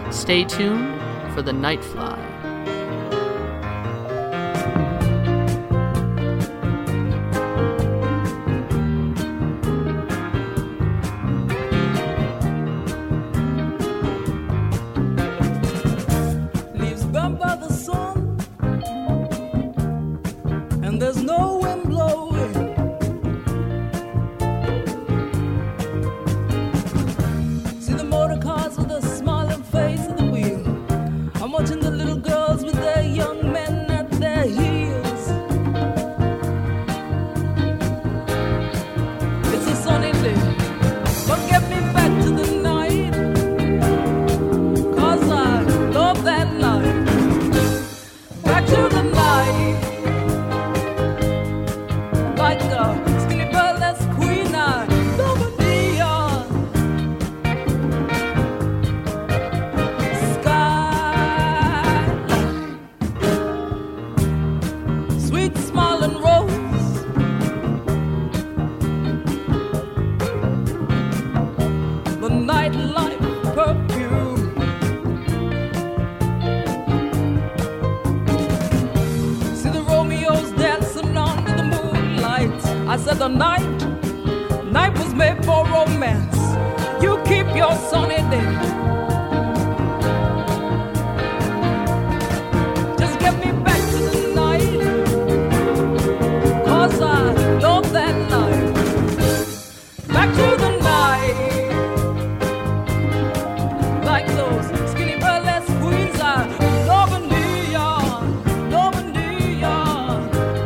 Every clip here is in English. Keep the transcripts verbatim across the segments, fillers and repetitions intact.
Stay tuned for the Nightfly. The night, night was made for romance. You keep your sunny day. Just get me back to the night, 'cause I love that night. Back to the night, like those skinny burlesque queens I love in New York, love in New York.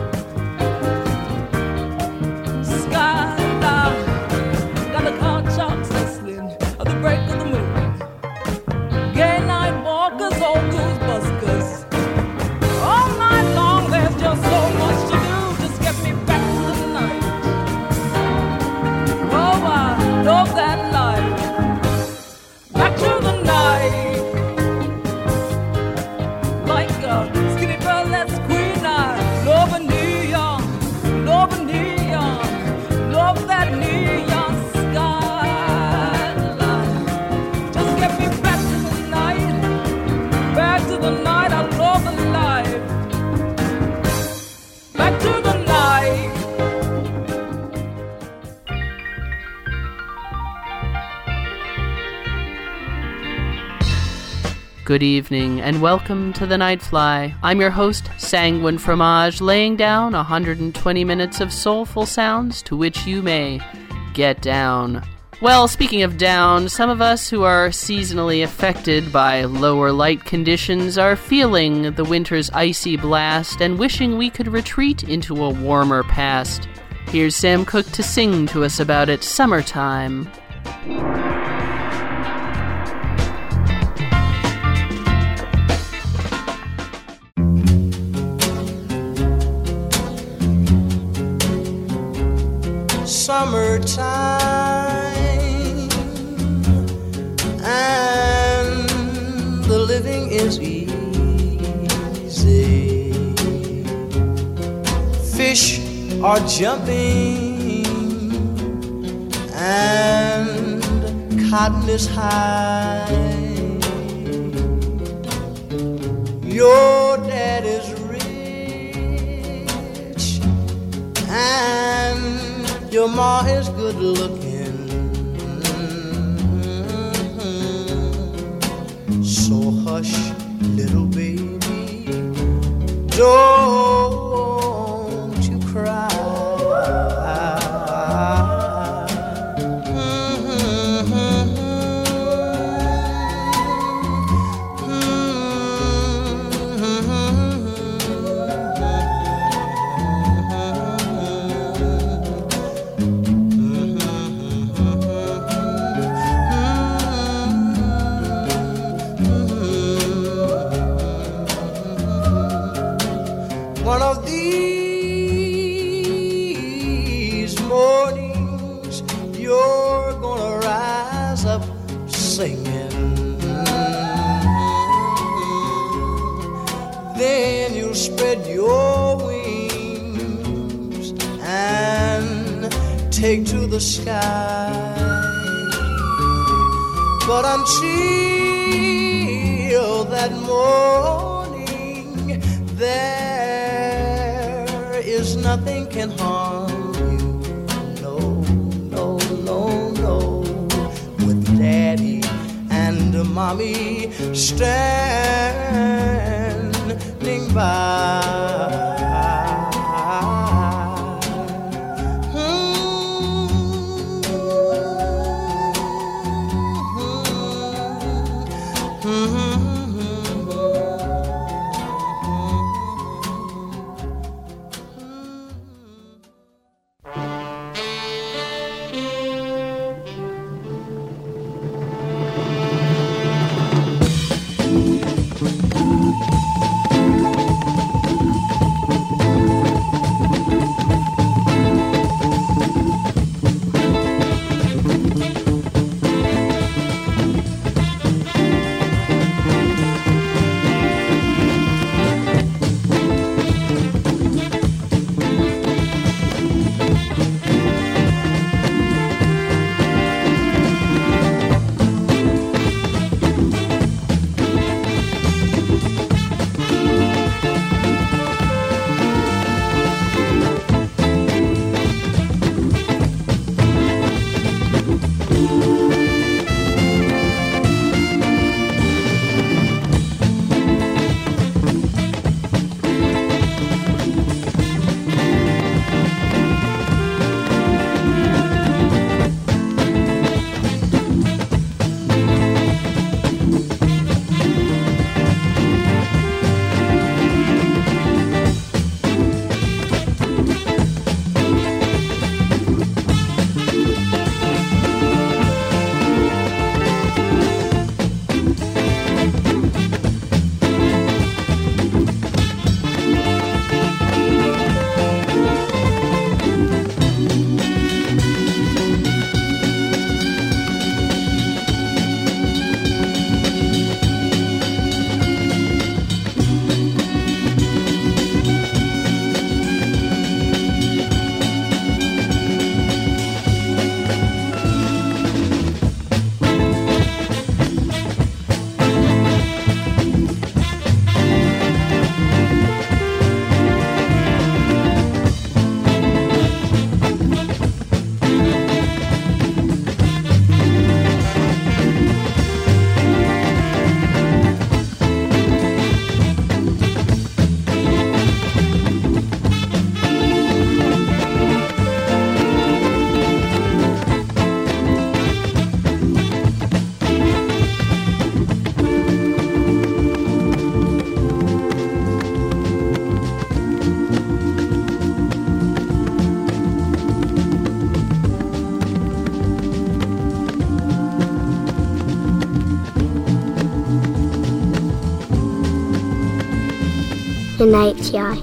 Good evening, and welcome to the Nightfly. I'm your host, Sanguine Fromage, laying down one hundred twenty minutes of soulful sounds to which you may get down. Well, speaking of down, some of us who are seasonally affected by lower light conditions are feeling the winter's icy blast and wishing we could retreat into a warmer past. Here's Sam Cooke to sing to us about it, Summertime. Summertime, and the living is easy. Fish are jumping, and cotton is high. Your dad is rich, and your ma is good looking, so hush, little baby, don't you cry. One of these mornings you're gonna rise up singing. Then you'll spread your wings and take to the sky. But until that morning, there is nothing can harm you. No, no, no, no. With Daddy and Mommy standing by. The Night Sky.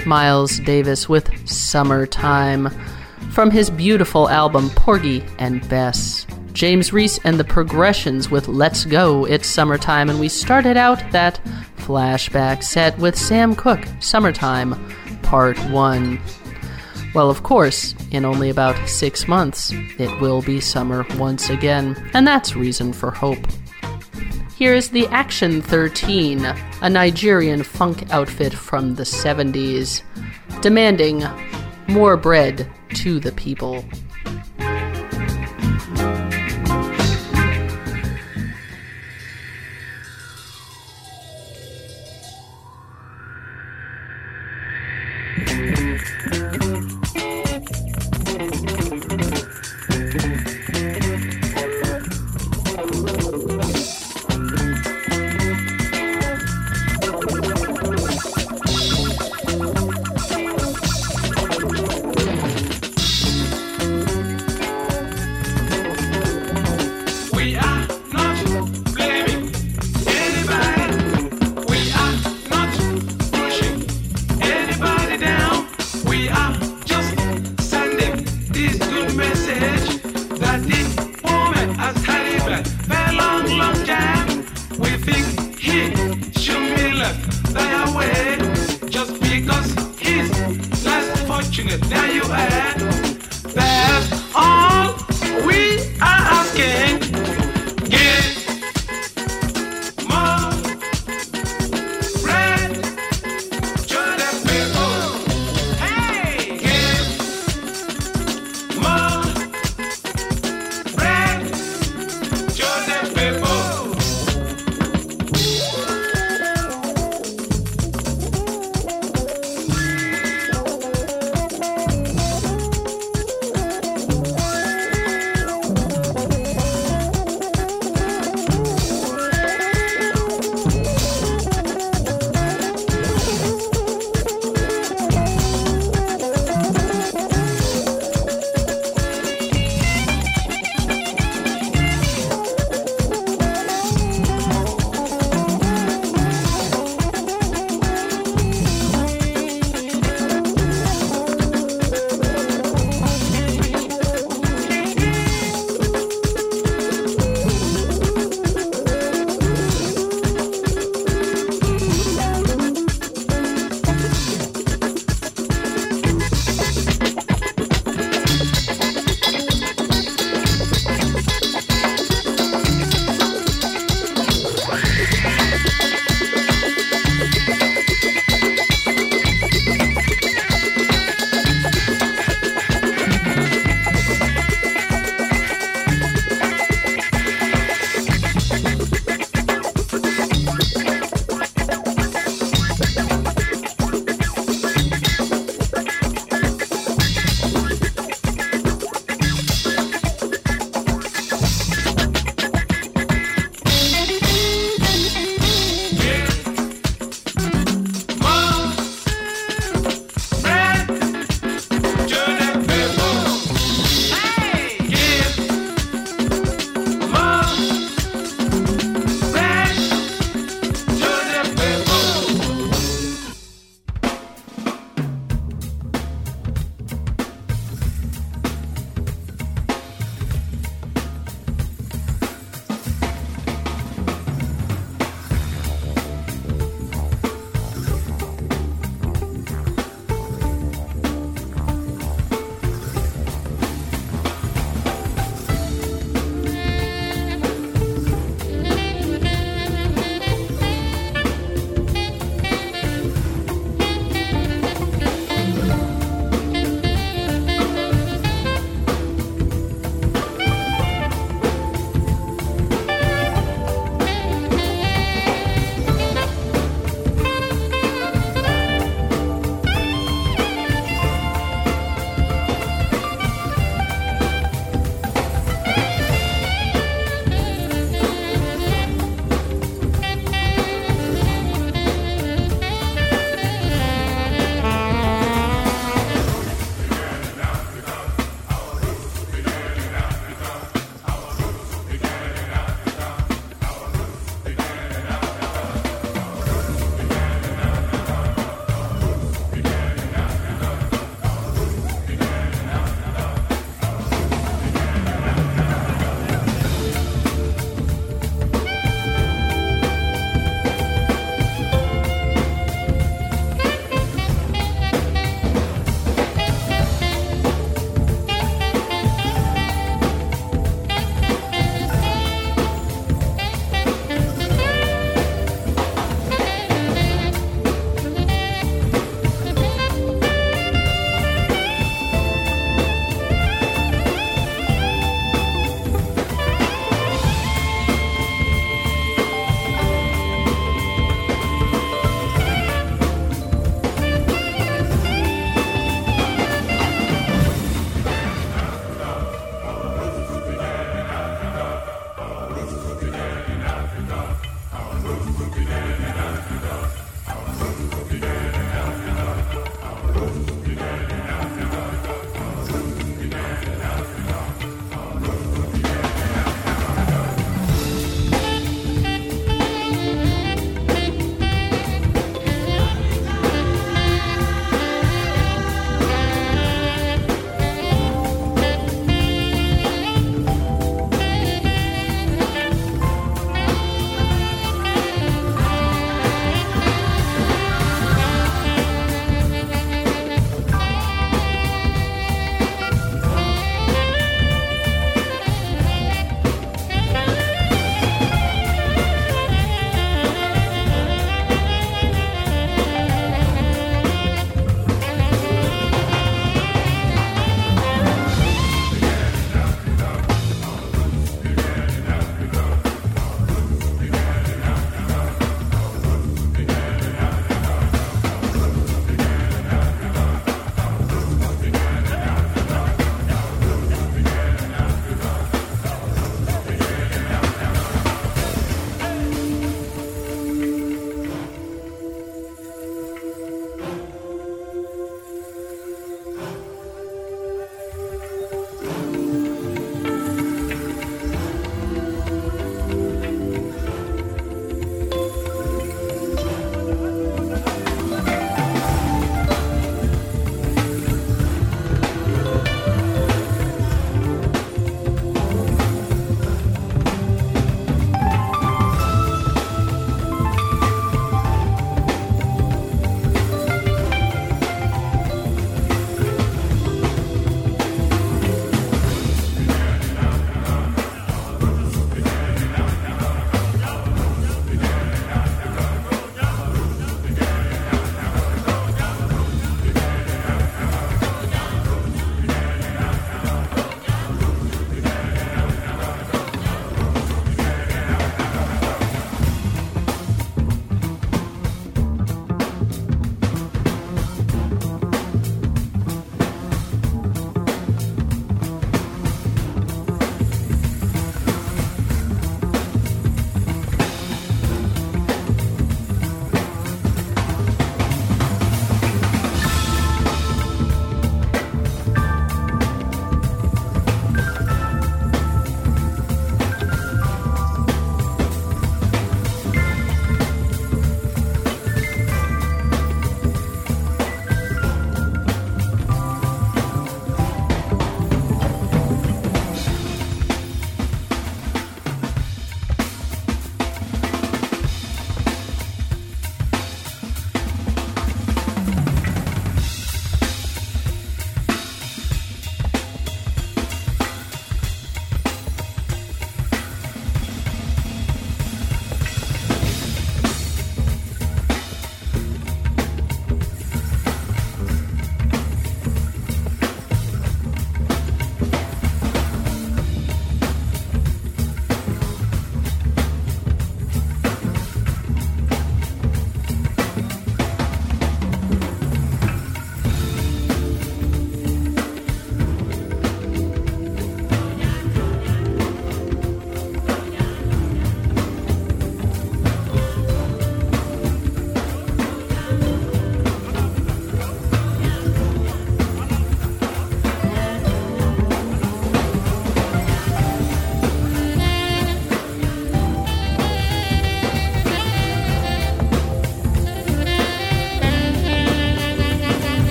Miles Davis with Summertime from his beautiful album Porgy and Bess. James Reese and the Progressions with Let's Go, It's Summertime, and we started out that flashback set with Sam Cooke, Summertime, Part one. Well, of course, in only about six months, it will be summer once again, and that's reason for hope. Here is the Action thirteen, a Nigerian funk outfit from the seventies, demanding more bread to the people.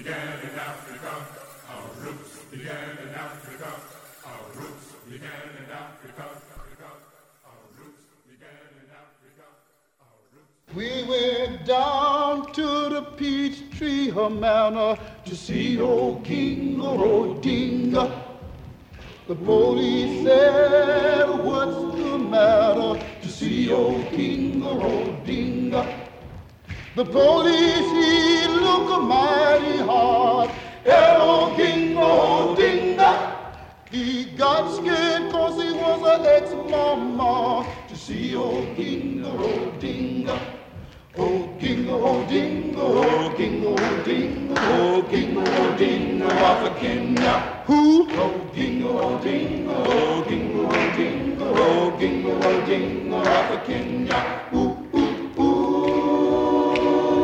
began in Africa. Our roots began in Africa. Our roots began in Africa. Our roots began in Africa. Our roots. We went down to the Peachtree Manor to see old King Odinga. The police said, what's the matter? To see old King Odinga. The police, he looked mighty hard at old King Odinga. He got scared cause he was an ex-mama to see old King Odinga. Oh, King Odinga, oh, King Odinga, oh, King Odinga of Kenya. Who? Oh, King Odinga, oh, King Odinga, oh, King Odinga of Kenya. Ooh, ooh, ooh,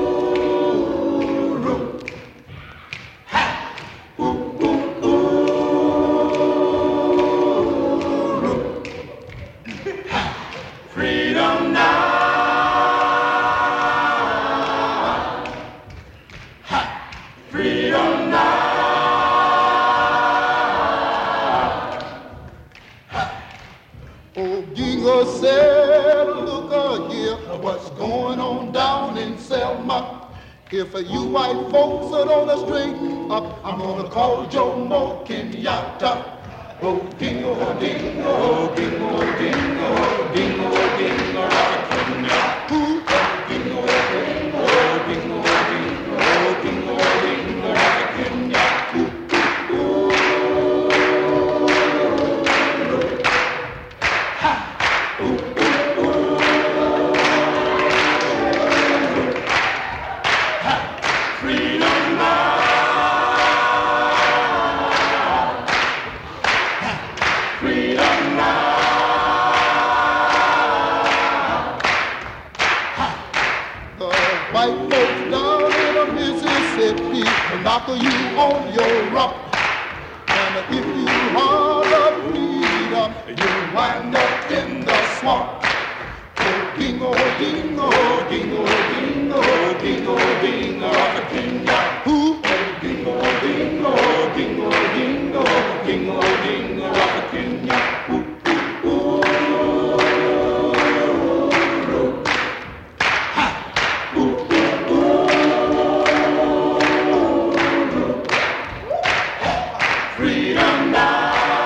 ooh, ha, ooh, ooh, ooh, ha. Freedom now. Said, look uh, here, what's going on down in Selma? If uh, you white folks are on the straight up, I'm gonna call Jomo Kenyatta. Oh, King Odinga, oh, King Odinga, oh, King Odinga, oh, Kenya. Who? Oh, King Odinga, oh, King Odinga, oh, King Odinga, oh, Kenya. Ooh, ooh, ooh. Knock you on your rock, and if you holler freedom, you wind up in the swamp. Oh, King Odinga, oh, King Odinga, oh, King Odinga of Kenya. Who? Oh, King Odinga, oh, King Odinga, oh, King Odinga of Kenya. Ooh, ooh, ooh, ooh, ha, ooh, ooh, ooh. Freedom now.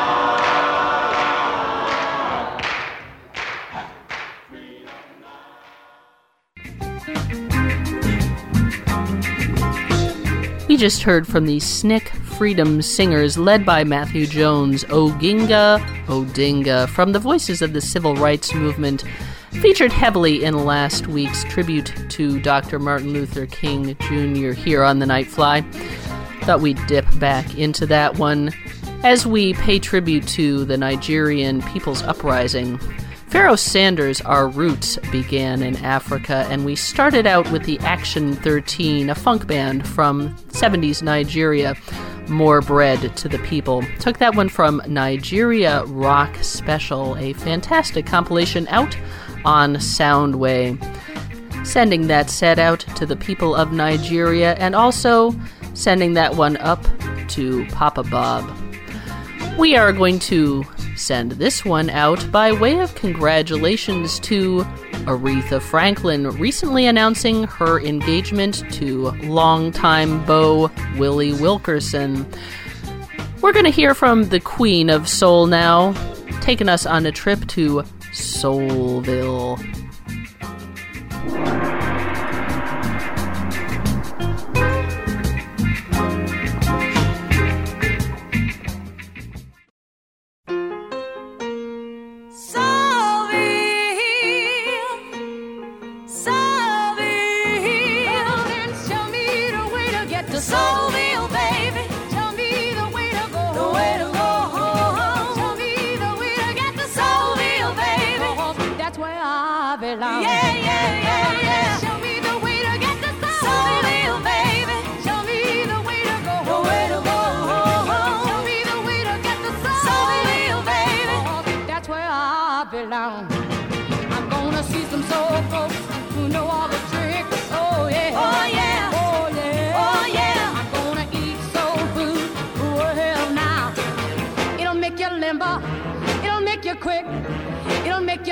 We just heard from the S N C C Freedom Singers led by Matthew Jones, Oginga, Odinga, from the Voices of the Civil Rights Movement, featured heavily in last week's tribute to Doctor Martin Luther King Junior here on The Nightfly. Thought we'd dip back into that one as we pay tribute to the Nigerian People's Uprising. Pharaoh Sanders' Our Roots began in Africa, and we started out with the Action thirteen, a funk band from seventies Nigeria. More Bread to the People. Took that one from Nigeria Rock Special, a fantastic compilation out on Soundway. Sending that set out to the people of Nigeria, and also sending that one up to Papa Bob. We are going to send this one out by way of congratulations to Aretha Franklin, recently announcing her engagement to longtime beau Willie Wilkerson. We're going to hear from the Queen of Soul now, taking us on a trip to Soulville. Yeah, yeah, yeah, yeah.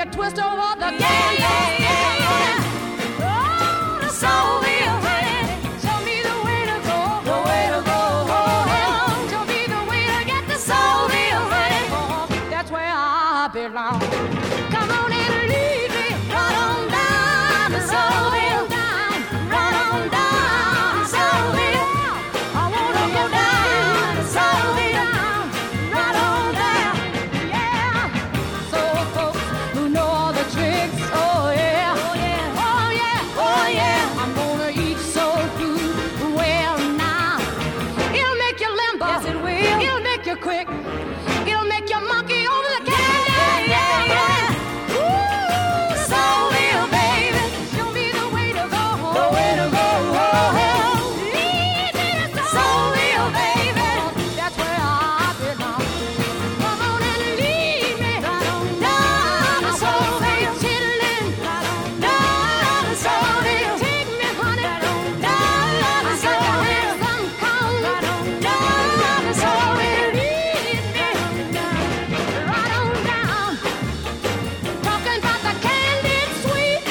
you twist over the canvas. Yeah, yeah, yeah. Oh, the soulville, honey. Show me the way to go, the way to go. Oh, show me the way to get the soulville, honey. Oh, that's where I belong. Come on and lead me right on down to Soulville, right on down to Soulville. I wanna go down to Soulville, right on down, yeah. Soul folks who know all the tricks, oh yeah, oh yeah, oh yeah, oh yeah. I'm gonna eat soul food, well now. It'll make you limber, yes it will. It'll make you quick. It'll make you monkey over the candy, yeah, yeah, yeah. Ooh, Soulville, baby, show me the way to go, the way to go. Lead me to Soulville, baby, that's where I belong. Come on and lead me right on down to Soulville, chillin', right on down to Soulville. Take me, honey, right on down to Soulville. Some come right on down to Soulville. Lead me right on down. Talking about the candied sweets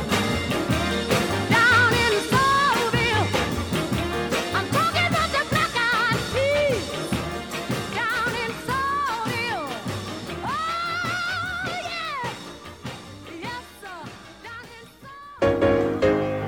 down in Soulville. I'm talking about the black-eyed peas down in Soulville. Oh, yeah. Yes, sir. Down in Soulville.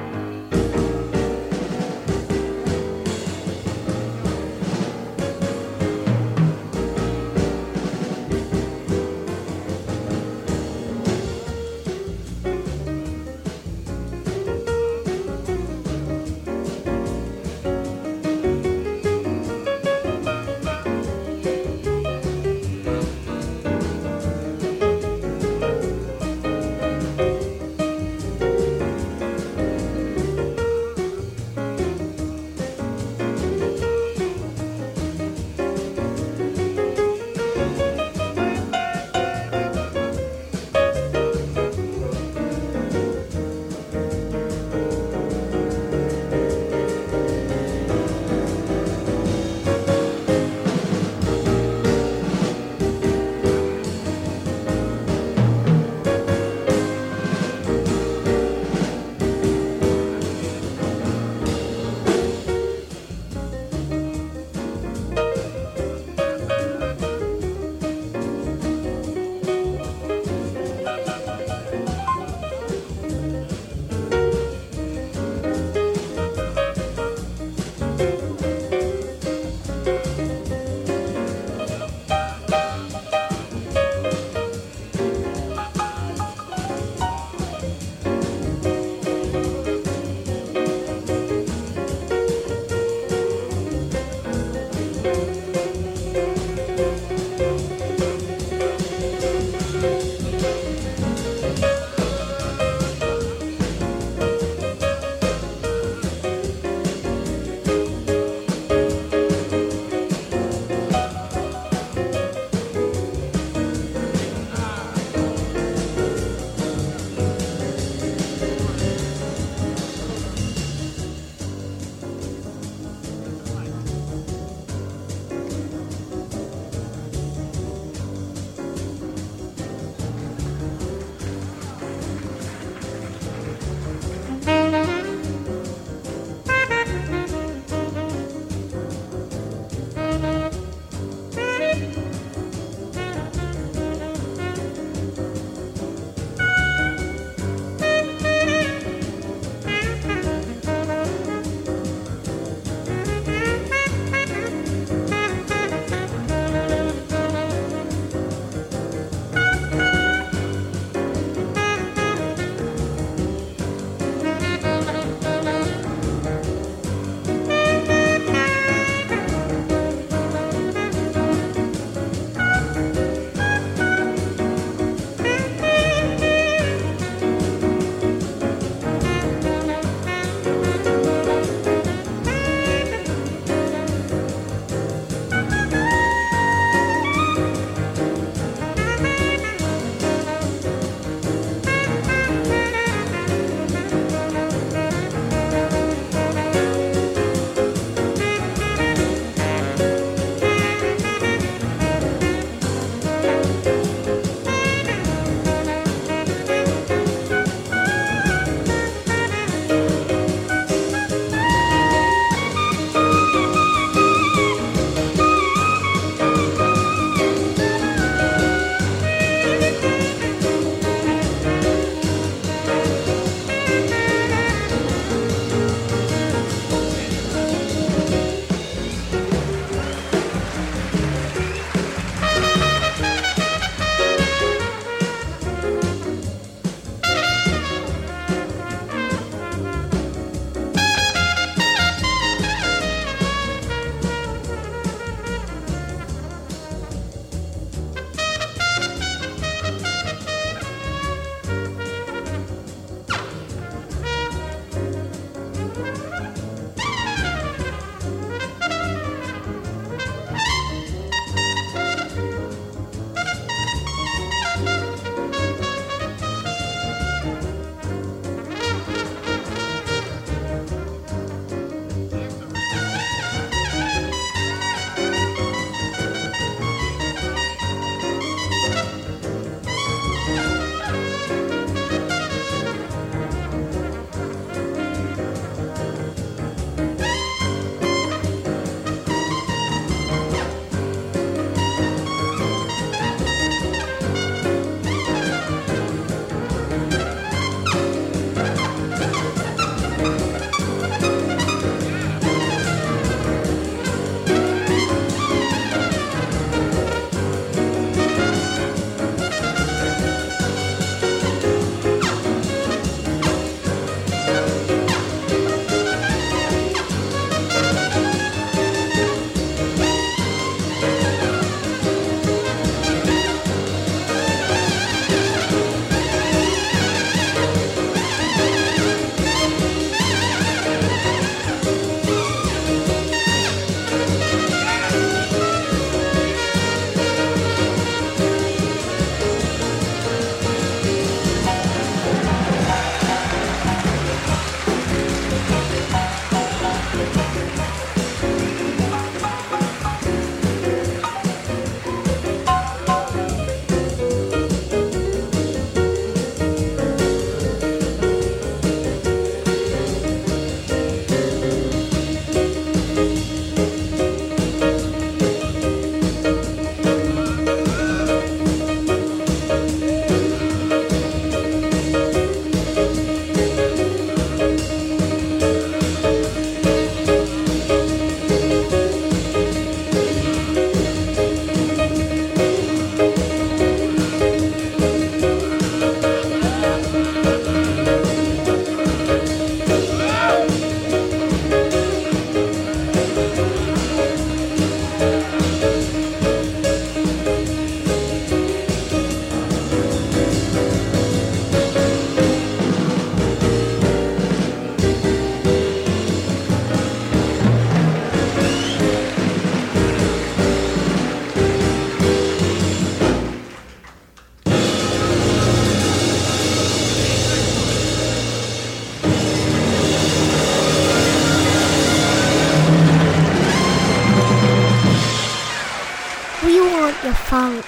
the funk.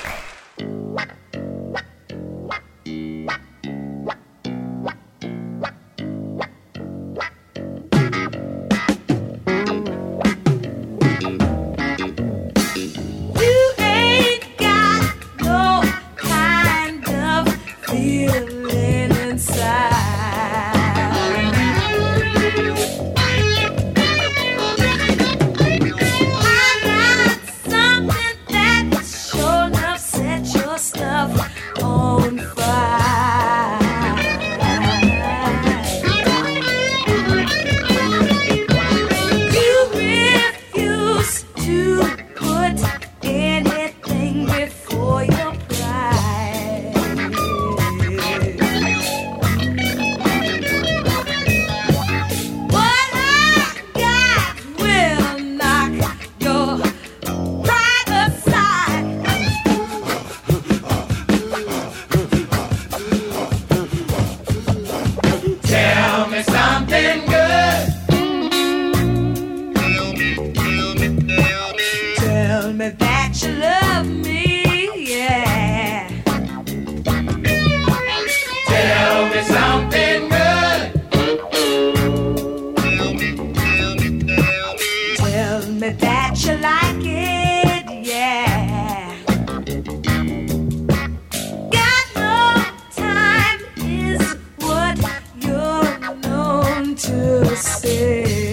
You ain't got no kind of feeling inside. I got something that sure enough set your stuff on fire. You refuse to put anything before your pride. What I got will knock your pride aside. Tell me something good. Tell me that you love me, yeah. Tell me something good. Tell me that you like it, yeah. Got no time is what you're known to say.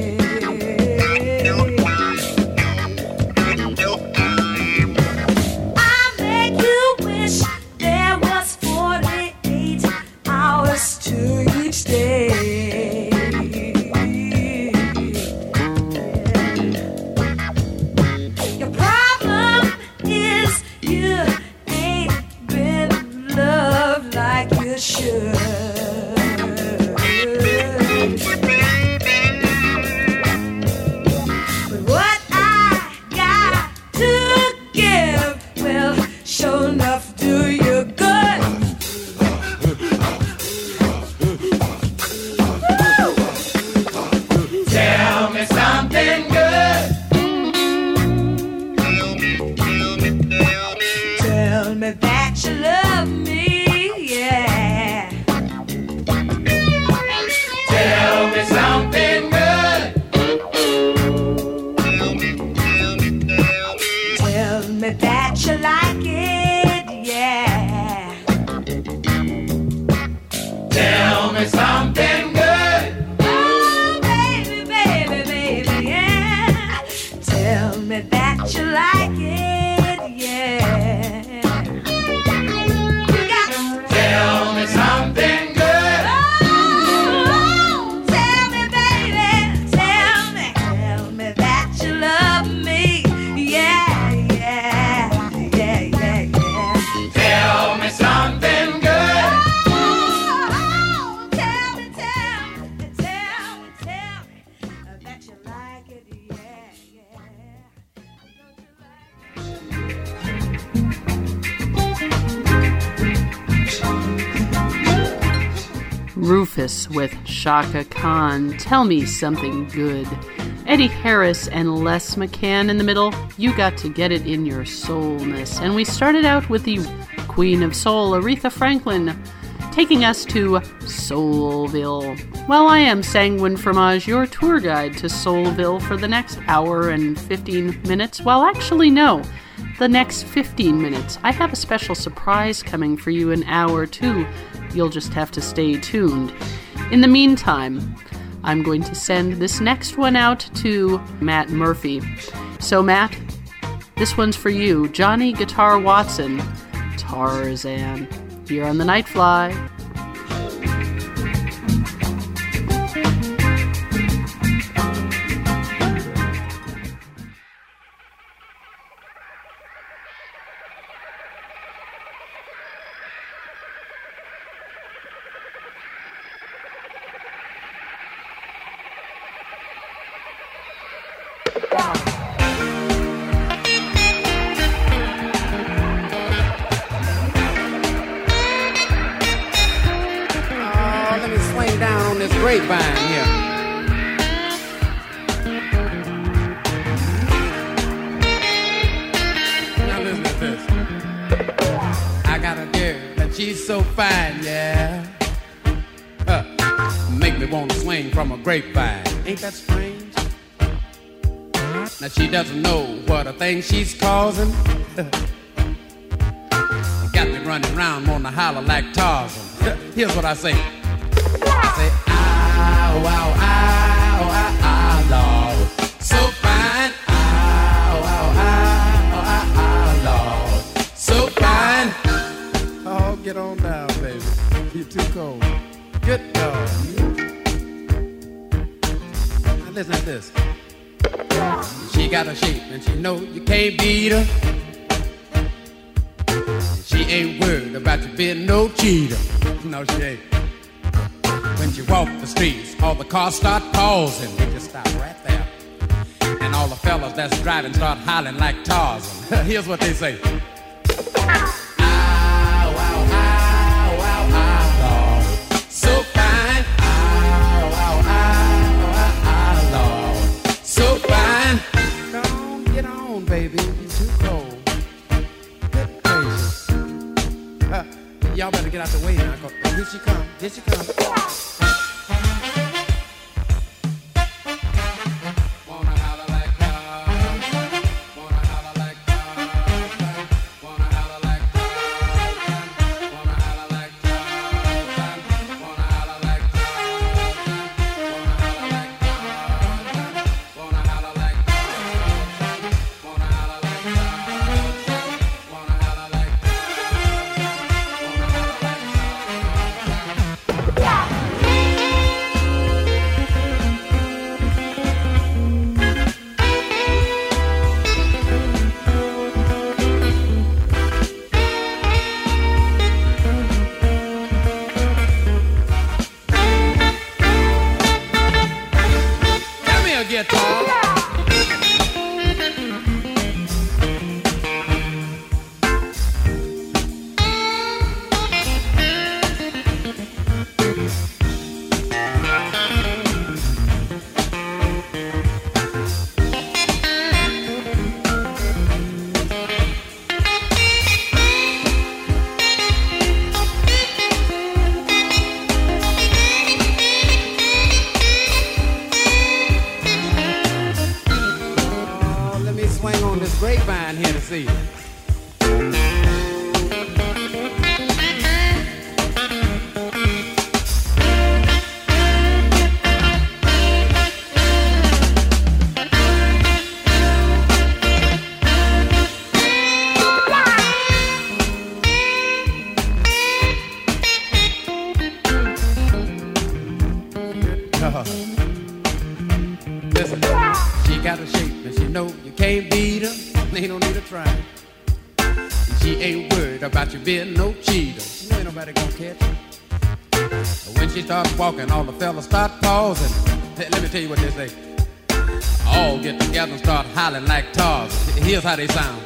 I make you wish there was forty-eight hours to each day. Your problem is you ain't been loved like you should. But what I got to give will sure enough do you good. Tell me something good. Tell me that you love me, yeah. Tell me something good. Tell me that you like it, yeah. Tell me something good. Oh, baby, baby, baby, yeah. Tell me that you like it, yeah. You got Tell me something good. Oh, tell me, baby, tell me, tell me that you love me, yeah, yeah, yeah, yeah, yeah. Tell me something good. Oh, tell me, tell me, tell me, tell me that you like it, yeah, yeah. Don't you like it? Rufus with Shaka Khan, Tell Me Something Good. Eddie Harris and Les McCann in the middle, You Got to Get It in Your Soulness. And we started out with the Queen of Soul, Aretha Franklin, taking us to Soulville. Well, I am Sanguine Fromage, your tour guide to Soulville for the next hour and fifteen minutes. Well, actually, no. The next fifteen minutes. I have a special surprise coming for you in hour two. You'll just have to stay tuned. In the meantime, I'm going to send this next one out to Matt Murphy. So, Matt, this one's for you. Johnny Guitar Watson, Tarzan, here on the Nightfly. she's so fine, yeah. Uh, make me want to swing from a grapevine. Ain't that strange? Now she doesn't know what a thing she's causing. Got me running around, wanna holler like Tarzan. Here's what I say. I say, ow, ow, ow, ow, ow, Lord. So fine. Ow, ow, ow, ow, ow, Lord. So fine. Oh, get on down, baby. You're too cold. Good dog. Now listen to this. She got a shape and she know you can't beat her. She ain't worried about you being no cheater. No, she ain't. When she walk the streets, all the cars start pausing. They just stop right there. And all the fellas that's driving start hollering like Tarzan. Here's what they say. Baby, you're too cold. Good gracious. Uh, y'all better get out the way now. Here she come. Here she come. Wanna holler like Tarzan. Wanna holler like Tarzan. Wanna holler like Tarzan. Wanna holler like Tarzan. Wanna holler like Tarzan. Wanna holler like Tarzan. Wanna holler like guitar. Grapevine here to see you. Listen, she got a shape and she know you can't beat her. Ain't no need to try. She ain't worried about you being no cheater. She know ain't nobody gonna catch her. When she starts walking, all the fellas start pausing. Hey, let me tell you what they say. All get together and start hollering like Tarzan. Here's how they sound.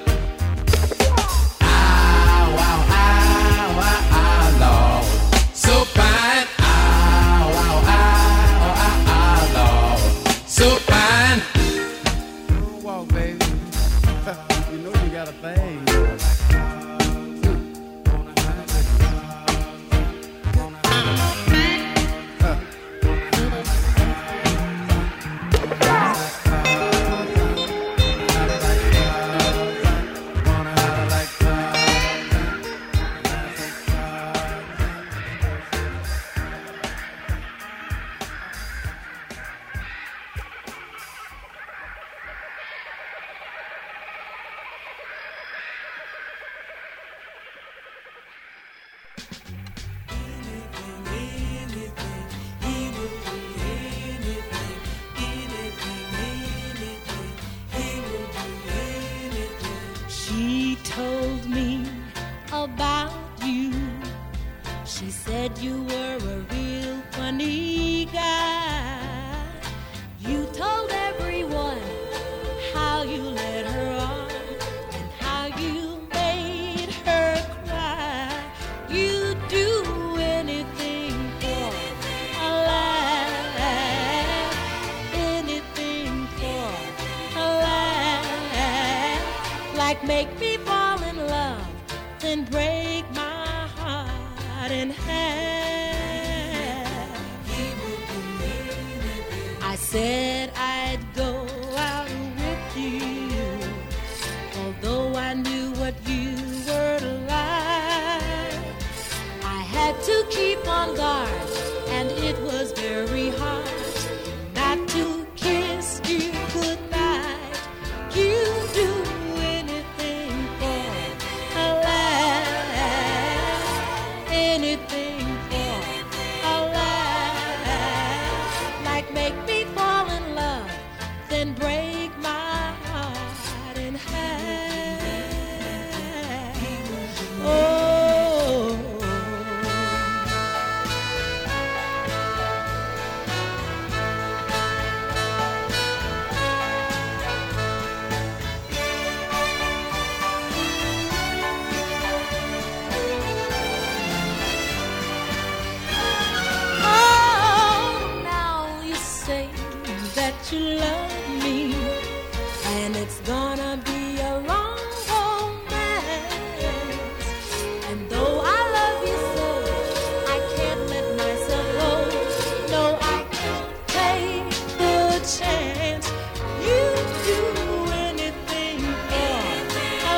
Ow, ow, ow, ow, ow, Lord. So fine. Ow, ow, ow, ow, ow, Lord. So fine. Don't walk, baby. You know you got a thing. She told me about you. She said you were a real funny guy. You told everyone how you led her on and how you made her cry. You do anything for a laugh, anything for a laugh, like make me fall in love, then break my heart. heart in half. I said I'd go out with you, although I knew what you were like. I had to keep on guard, and it was very hard not to kiss you goodnight. You do anything for a laugh, anything for a laugh, like make me fall in love, then break my heart in half. Oh. You love me, and it's gonna be a wrong romance. And though I love you so, I can't let myself go. No, I can't take the chance. You do anything for a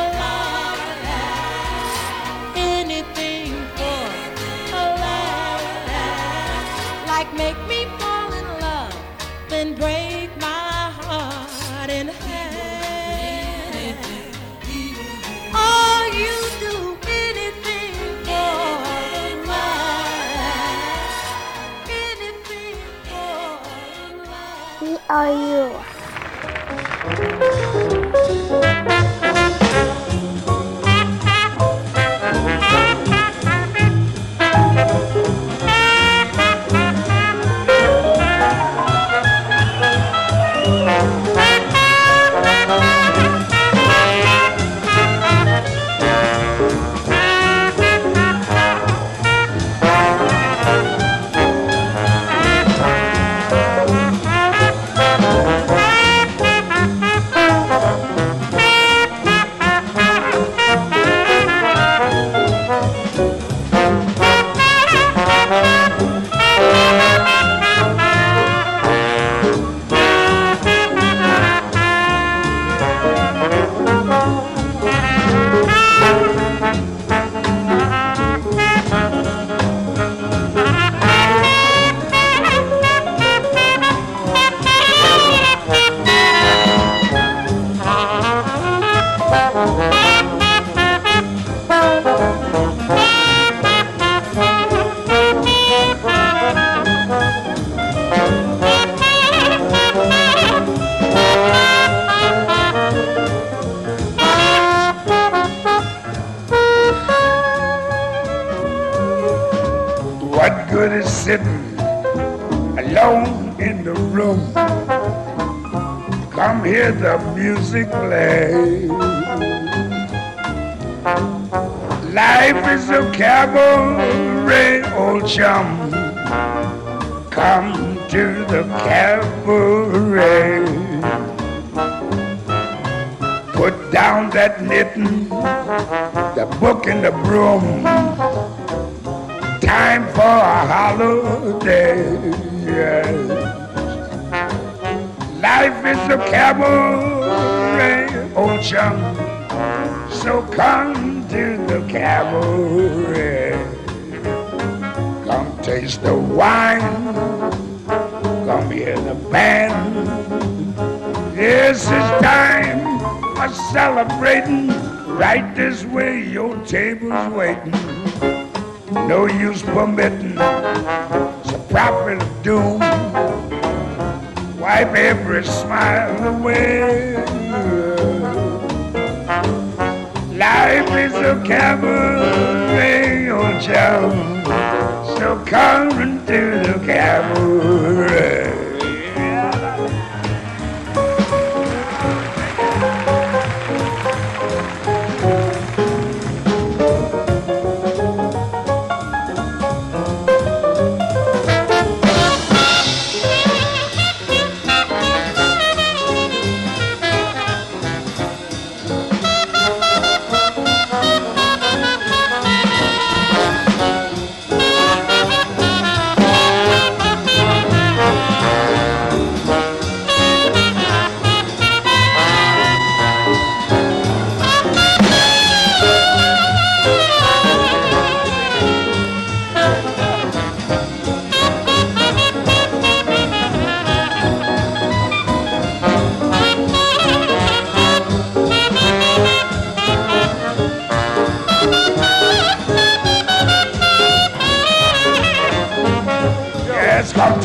laugh, anything for a laugh, like make me fall in love, then break in half. Oh, you do anything for life, anything for life. We are you. What good is sitting alone in the room? Come hear the music play. Life is a cabaret, old chum. Come to the cabaret. Put down that knitting, the book and the broom. Time for a holiday, yes. Life is a cabaret, old chum. So come to the cabaret. Come taste the wine. Come hear the band. This is time for celebrating. Right this way, your table's waiting. No use permitting, it's a prophet of doom. Wipe every smile away. Life is a cabaret, old chum. So come into the cabaret.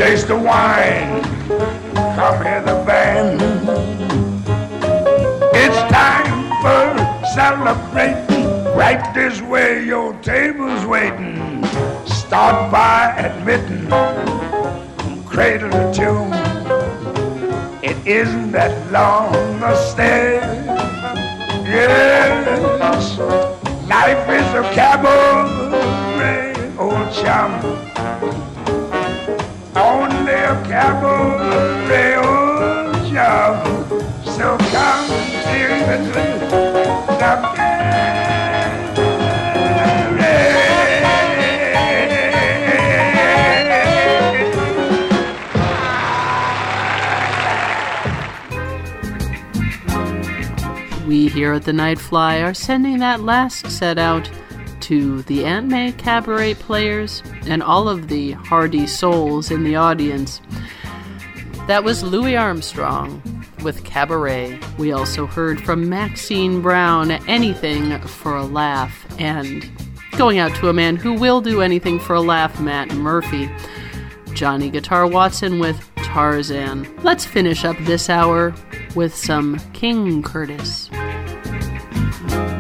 taste the wine. Come hear the band. It's time for celebrating. Right this way, your table's waiting. Start by admitting, from cradle to tomb, it isn't that long a stay. Yes, life is a cabaret, old chum. Only a cabaret, old chum. So come seriously, the We here at the Nightfly are sending that last set out to the Aunt May Cabaret players and all of the hardy souls in the audience. That was Louis Armstrong with Cabaret. We also heard from Maxine Brown, Anything for a Laugh, and going out to a man who will do anything for a laugh, Matt Murphy. Johnny Guitar Watson with Tarzan. Let's finish up this hour with some King Curtis.